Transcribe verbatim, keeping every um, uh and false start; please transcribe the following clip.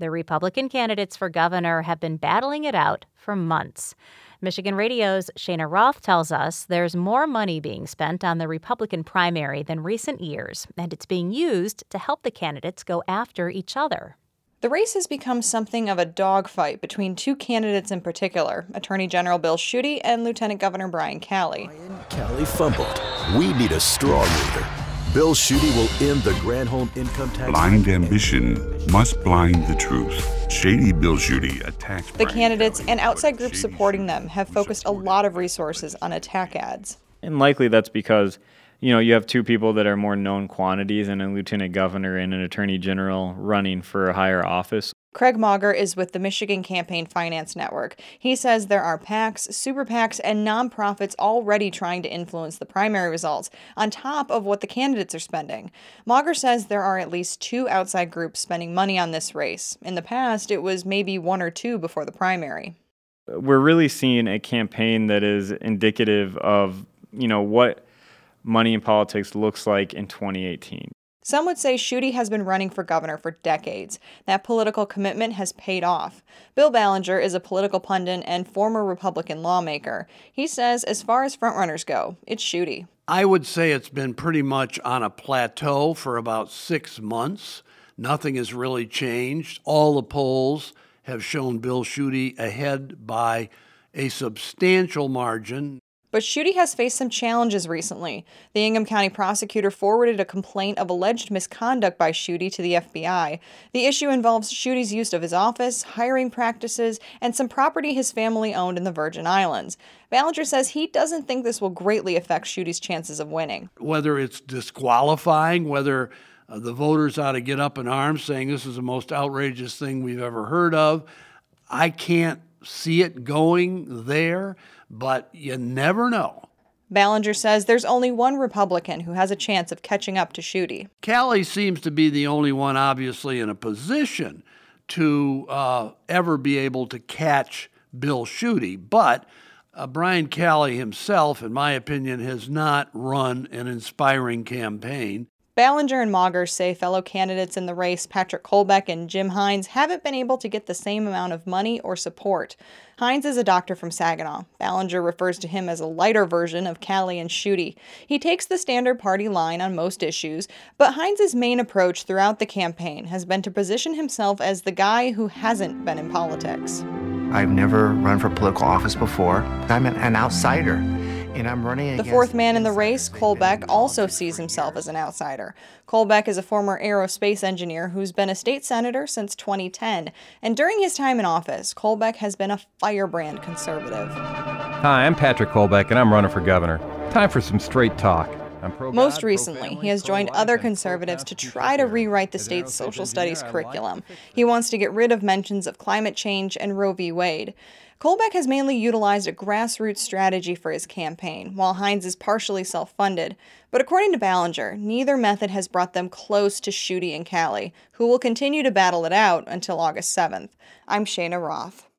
The Republican candidates for governor have been battling it out for months. Michigan Radio's Shana Roth tells us there's more money being spent on the Republican primary than recent years, and it's being used to help the candidates go after each other. The race has become something of a dogfight between two candidates in particular, Attorney General Bill Schuette and Lieutenant Governor Brian Calley. Brian Calley fumbled. We need a strong leader. Bill Schuette will end the Granholm income tax. Blind ambition must blind the truth. Shady Bill Schuette attacks The Brian candidates Calley and outside groups Shady supporting Schuette them have who focused a supported lot of Brian resources on attack ads. And likely that's because, you know, you have two people that are more known quantities and a lieutenant governor and an attorney general running for a higher office. Craig Mauger is with the Michigan Campaign Finance Network. He says there are PACs, super PACs, and nonprofits already trying to influence the primary results, on top of what the candidates are spending. Mauger says there are at least two outside groups spending money on this race. In the past, it was maybe one or two before the primary. We're really seeing a campaign that is indicative of, you know, what money in politics looks like in twenty eighteen. Some would say Schuette has been running for governor for decades. That political commitment has paid off. Bill Ballinger is a political pundit and former Republican lawmaker. He says as far as frontrunners go, it's Schuette. I would say it's been pretty much on a plateau for about six months. Nothing has really changed. All the polls have shown Bill Schuette ahead by a substantial margin. But Schuette has faced some challenges recently. The Ingham County prosecutor forwarded a complaint of alleged misconduct by Schuette to the F B I. The issue involves Schutte's use of his office, hiring practices, and some property his family owned in the Virgin Islands. Ballinger says he doesn't think this will greatly affect Schutte's chances of winning. Whether it's disqualifying, whether uh, the voters ought to get up in arms saying this is the most outrageous thing we've ever heard of, I can't see it going there. But you never know. Ballinger says there's only one Republican who has a chance of catching up to Schuette. Calley seems to be the only one, obviously, in a position to uh, ever be able to catch Bill Schuette. But uh, Brian Calley himself, in my opinion, has not run an inspiring campaign. Ballinger and Mauger say fellow candidates in the race, Patrick Kolbeck and Jim Hines, haven't been able to get the same amount of money or support. Hines is a doctor from Saginaw. Ballinger refers to him as a lighter version of Calley and Schuette. He takes the standard party line on most issues, but Hines' main approach throughout the campaign has been to position himself as the guy who hasn't been in politics. I've never run for political office before. I'm an, an outsider. And I'm running against the fourth man in the race, Kolbeck, also sees himself as an outsider. Kolbeck is a former aerospace engineer who's been a state senator since twenty ten. And during his time in office, Kolbeck has been a firebrand conservative. Hi, I'm Patrick Kolbeck, and I'm running for governor. Time for some straight talk. Most recently, he has joined other conservatives to try to rewrite the state's social studies curriculum. He wants to get rid of mentions of climate change and Roe v. Wade. Kolbeck has mainly utilized a grassroots strategy for his campaign, while Hines is partially self-funded. But according to Ballinger, neither method has brought them close to Schuette and Calley, who will continue to battle it out until August seventh. I'm Shana Roth.